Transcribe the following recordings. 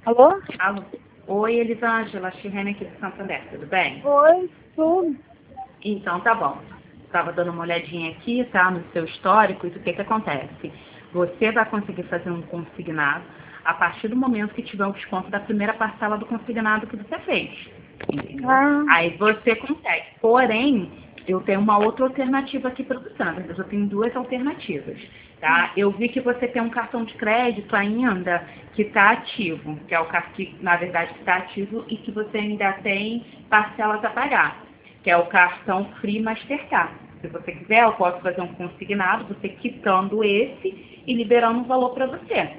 Alô? Alô. Oi, Elisângela, Chirene aqui do Santander, tudo bem? Oi, tudo. Então, tá bom. Estava dando uma olhadinha aqui, tá, no seu histórico, e o que acontece? Você vai conseguir fazer um consignado a partir do momento que tiver o desconto da primeira parcela do consignado que você fez. Entendeu? Ah, Aí você consegue. Porém, eu tenho uma outra alternativa aqui para você. Na verdade, eu tenho duas alternativas. Tá? Eu vi que você tem um cartão de crédito ainda que está ativo, que é o cartão que, na verdade, está ativo e que você ainda tem parcelas a pagar, que é o cartão Free Mastercard. Se você quiser, eu posso fazer um consignado, você quitando esse e liberando um valor para você.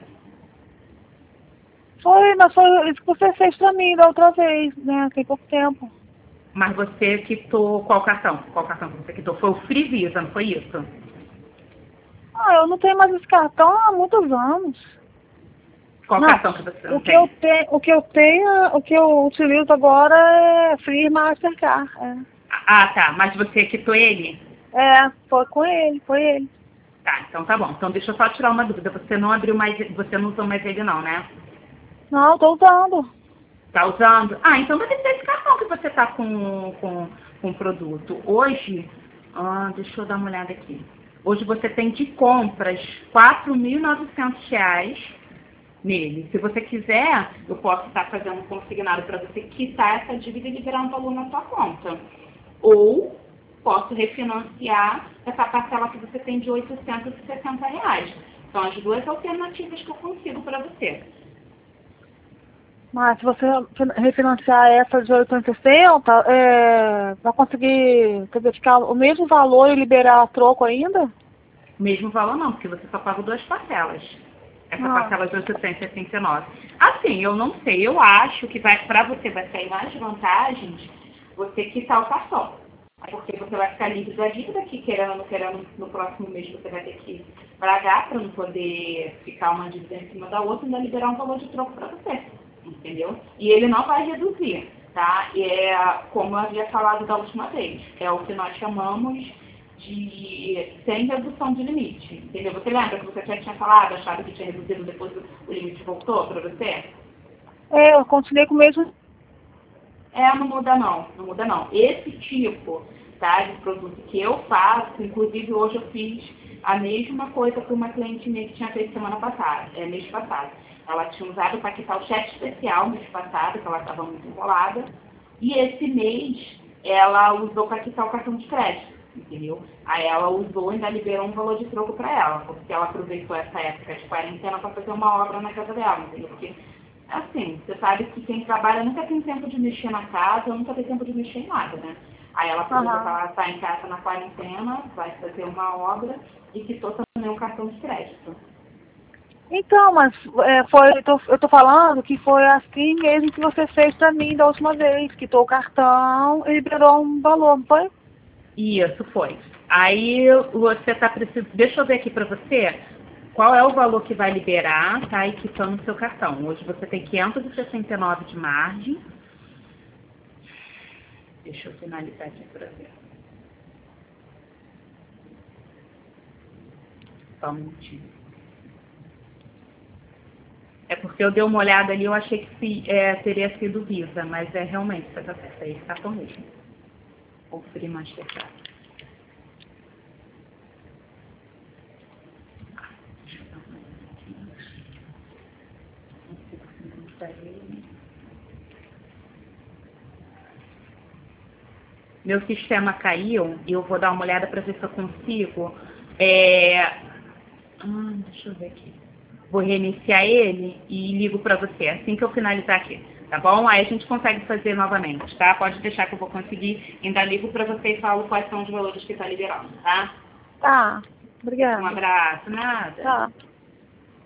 mas foi isso que você fez pra mim da outra vez, né? Tem pouco tempo. Mas você quitou qual cartão? Qual cartão que você quitou? Foi o Free Visa, não foi isso? Ah, eu não tenho mais esse cartão há muitos anos. Qual Não, cartão que você não o que eu tem? tenho, o que eu utilizo agora é Free Mastercard. Ah, tá. Mas você quitou ele? Foi com ele, foi ele. Tá, então tá bom. Então deixa eu só tirar uma dúvida. Você não abriu mais, você não usou mais ele não, né? Não, tô usando. Tá usando? Ah, então vai ter que ser esse cartão que você tá com o produto. Hoje, deixa eu dar uma olhada aqui. Hoje você tem de compras R$ 4.900 nele. Se você quiser, eu posso estar fazendo um consignado para você quitar essa dívida e liberar um valor na sua conta. Ou posso refinanciar essa parcela que você tem de R$ 860. São as duas alternativas que eu consigo para você. Mas se você refinanciar essa de 860, vai conseguir, quer dizer, ficar o mesmo valor e liberar a troco ainda? Mesmo valor não, porque você só paga duas parcelas. Essa Ah, parcela de 869. Assim, eu não sei, eu acho que para você vai sair mais vantagens você quitar o cartão. Porque você vai ficar livre da dívida que querendo ou não querendo, no próximo mês você vai ter que pagar para não poder ficar uma dívida em cima da outra e ainda liberar um valor de troco para você. Entendeu? E ele não vai reduzir, tá? Como eu havia falado da última vez, é o que nós chamamos de sem redução de limite, entendeu? Você lembra que você já tinha falado, achava que tinha reduzido, depois o limite voltou para você? eu continuei com o mesmo. Não muda não, não muda não. Esse tipo, tá, de produto que eu faço, inclusive hoje eu fiz a mesma coisa para uma cliente minha que tinha feito semana passada, mês passado. Ela tinha usado o Paquital Cheque Especial mês passado, que ela estava muito enrolada, e esse mês ela usou para quitar o cartão de crédito, entendeu? Aí ela usou e ainda liberou um valor de troco para ela, porque ela aproveitou essa época de quarentena para fazer uma obra na casa dela, entendeu? Porque assim, você sabe que quem trabalha nunca tem tempo de mexer na casa, nunca tem tempo de mexer em nada, né? Aí ela aproveitou que ela está em casa na quarentena, vai fazer uma obra e quitou também um cartão de crédito. Então, mas eu tô falando que foi assim mesmo que você fez pra mim da última vez, quitou o cartão e liberou um valor, não foi? Isso foi. Aí você está precisando. Deixa eu ver aqui para você qual é o valor que vai liberar, tá? E quitando o seu cartão. Hoje você tem 569 de margem. Deixa eu finalizar aqui para ver. Só um minutinho. É porque eu dei uma olhada ali, eu achei que teria sido Visa, mas realmente, você está certo, é esse cartão mesmo. Ou Free Mastercard. Deixa eu dar uma olhada aqui. Não consigo sincronizar ele. Meu sistema caiu e eu vou dar uma olhada para ver se eu consigo. Deixa eu ver aqui. Vou reiniciar ele e ligo para você assim que eu finalizar aqui, tá bom? Aí a gente consegue fazer novamente, tá? Pode deixar que eu vou conseguir. Ainda ligo para você e falo quais são os valores que está liberando, tá? Tá, Um obrigada. abraço, nada. Tá.